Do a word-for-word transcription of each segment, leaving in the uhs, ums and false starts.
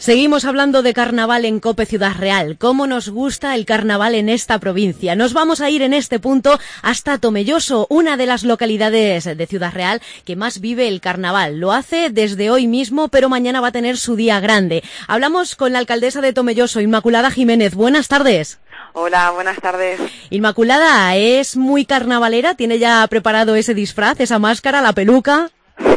Seguimos hablando de carnaval en COPE Ciudad Real. ¿Cómo nos gusta el carnaval en esta provincia? Nos vamos a ir en este punto hasta Tomelloso, una de las localidades de Ciudad Real que más vive el carnaval. Lo hace desde hoy mismo, pero mañana va a tener su día grande. Hablamos con la alcaldesa de Tomelloso, Inmaculada Jiménez. Buenas tardes. Hola, buenas tardes. Inmaculada, ¿es muy carnavalera? ¿Tiene ya preparado ese disfraz, esa máscara, la peluca?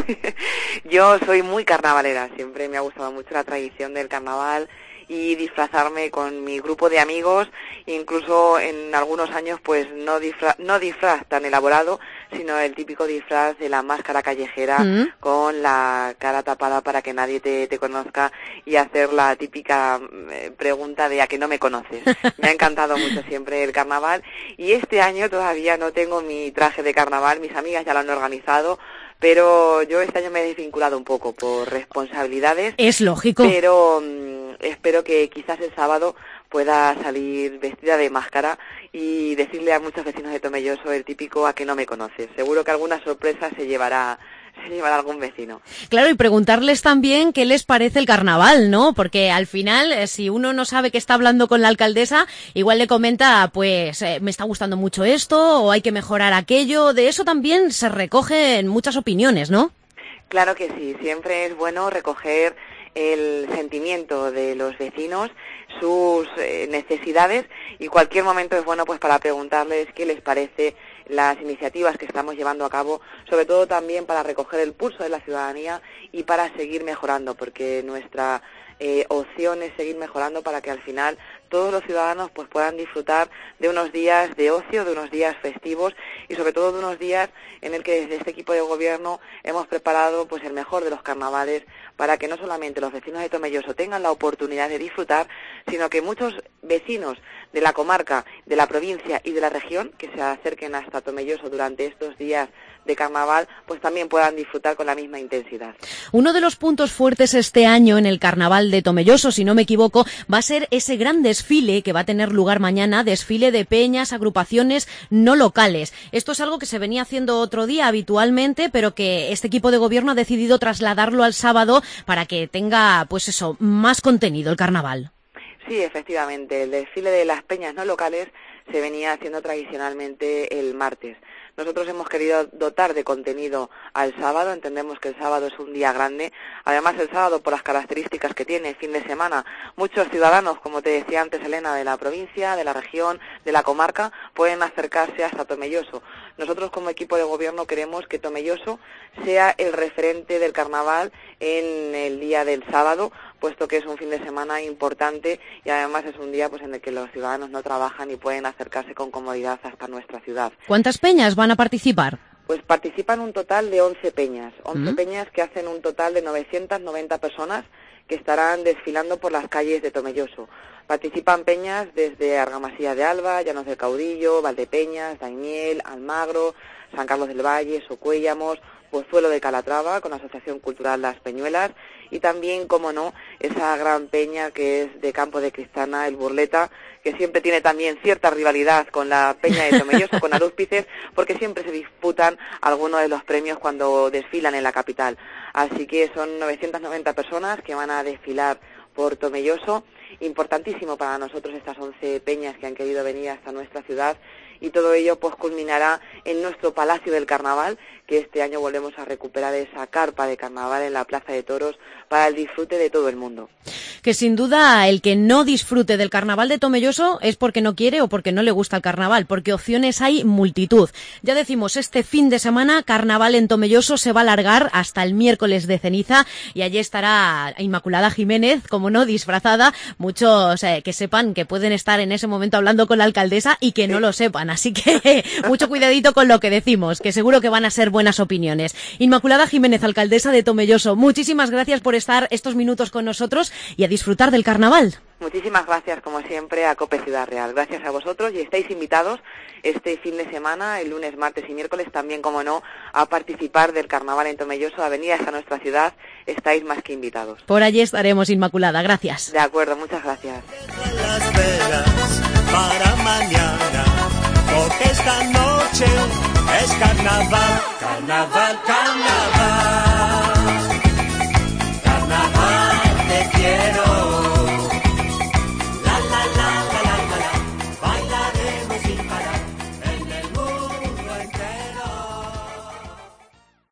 Yo soy muy carnavalera, siempre me ha gustado mucho la tradición del carnaval y disfrazarme con mi grupo de amigos, incluso en algunos años pues no disfraz, no disfraz tan elaborado, sino el típico disfraz de la máscara callejera mm. con la cara tapada para que nadie te, te conozca y hacer la típica eh, pregunta de ¿a que no me conoces? Me ha encantado mucho siempre el carnaval y este año todavía no tengo mi traje de carnaval, mis amigas ya lo han organizado, pero yo este año me he desvinculado un poco por responsabilidades. Es lógico. Pero mmm, espero que quizás el sábado pueda salir vestida de máscara y decirle a muchos vecinos de Tomelloso el típico ¿a que no me conoces? Seguro que alguna sorpresa se llevará se llevará algún vecino. Claro, y preguntarles también qué les parece el carnaval, ¿no? Porque al final, eh, si uno no sabe que está hablando con la alcaldesa, igual le comenta, pues, eh, me está gustando mucho esto, o hay que mejorar aquello. De eso también se recogen muchas opiniones, ¿no? Claro que sí, siempre es bueno recoger el sentimiento de los vecinos, sus eh, necesidades, y cualquier momento es bueno pues para preguntarles qué les parece las iniciativas que estamos llevando a cabo, sobre todo también para recoger el pulso de la ciudadanía y para seguir mejorando, porque nuestra eh, opción es seguir mejorando para que al final todos los ciudadanos pues puedan disfrutar de unos días de ocio, de unos días festivos y sobre todo de unos días en el que desde este equipo de gobierno hemos preparado pues el mejor de los carnavales para que no solamente los vecinos de Tomelloso tengan la oportunidad de disfrutar, sino que muchos vecinos de la comarca, de la provincia y de la región que se acerquen hasta Tomelloso durante estos días de carnaval, pues también puedan disfrutar con la misma intensidad. Uno de los puntos fuertes este año en el carnaval de Tomelloso, si no me equivoco, va a ser ese gran desfile que va a tener lugar mañana, desfile de peñas, agrupaciones no locales. Esto es algo que se venía haciendo otro día habitualmente, pero que este equipo de gobierno ha decidido trasladarlo al sábado para que tenga, pues eso, más contenido el carnaval. Sí, efectivamente, el desfile de las peñas no locales se venía haciendo tradicionalmente el martes. Nosotros hemos querido dotar de contenido al sábado, entendemos que el sábado es un día grande. Además, el sábado, por las características que tiene fin de semana, muchos ciudadanos, como te decía antes Elena, de la provincia, de la región, de la comarca, pueden acercarse hasta Tomelloso. Nosotros como equipo de gobierno queremos que Tomelloso sea el referente del carnaval en el día del sábado, puesto que es un fin de semana importante y además es un día pues en el que los ciudadanos no trabajan y pueden acercarse con comodidad hasta nuestra ciudad. ¿Cuántas peñas van a participar? Pues participan un total de once peñas, once ¿Mm? peñas que hacen un total de novecientas noventa personas que estarán desfilando por las calles de Tomelloso. Participan peñas desde Argamasilla de Alba, Llanos del Caudillo, Valdepeñas, Daimiel, Almagro, San Carlos del Valle, Socuéllamos, Pozuelo de Calatrava, con la Asociación Cultural Las Peñuelas, y también, como no, esa gran peña que es de Campo de Cristana, el Burleta, que siempre tiene también cierta rivalidad con la peña de Tomelloso, con Arúspices, porque siempre se disputan algunos de los premios cuando desfilan en la capital. Así que son novecientas noventa personas que van a desfilar por Tomelloso. Importantísimo para nosotros estas once peñas que han querido venir hasta nuestra ciudad, y todo ello pues culminará en nuestro Palacio del Carnaval, que este año volvemos a recuperar esa carpa de carnaval en la Plaza de Toros para el disfrute de todo el mundo. Que sin duda el que no disfrute del carnaval de Tomelloso es porque no quiere o porque no le gusta el carnaval, porque opciones hay multitud. Ya decimos, este fin de semana carnaval en Tomelloso se va a alargar hasta el miércoles de ceniza y allí estará Inmaculada Jiménez, como no, disfrazada. Muchos eh, que sepan que pueden estar en ese momento hablando con la alcaldesa y que no lo sepan, así que mucho cuidadito con lo que decimos, que seguro que van a ser buenas opiniones. Inmaculada Jiménez, alcaldesa de Tomelloso, muchísimas gracias por estar estos minutos con nosotros y a disfrutar del carnaval. Muchísimas gracias, como siempre, a COPE Ciudad Real. Gracias a vosotros y estáis invitados este fin de semana, el lunes, martes y miércoles, también, como no, a participar del carnaval en Tomelloso, a venir hasta nuestra ciudad. Estáis más que invitados. Por allí estaremos, Inmaculada. Gracias. De acuerdo, muchas gracias. Las velas para mañana, porque esta noche es carnaval, carnaval, carnaval.